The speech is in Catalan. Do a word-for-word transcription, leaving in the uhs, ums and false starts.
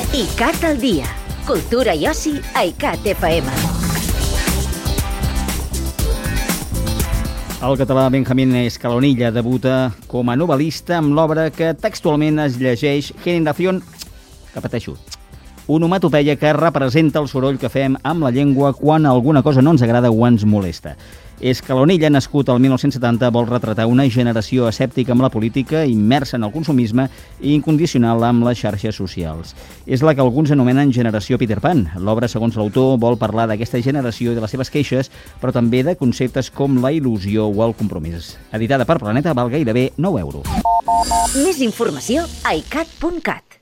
ICAT al dia. Cultura i oci a ICAT F M. El català Benjamín Escalonilla debuta com a novel·lista amb l'obra que textualment es llegeix Generación, que pateixo, onomatopeia que representa el soroll que fem amb la llengua quan alguna cosa no ens agrada o ens molesta. Escalonilla, nascut el mil nou-cents setanta, vol retratar una generació escèptica amb la política, immersa en el consumisme i incondicional amb les xarxes socials. És la que alguns anomenen generació Peter Pan. L'obra, segons l'autor, vol parlar d'aquesta generació i de les seves queixes, però també de conceptes com la il·lusió o el compromís. Editada per Planeta, val gairebé nou euros. Més informació a icat punt cat.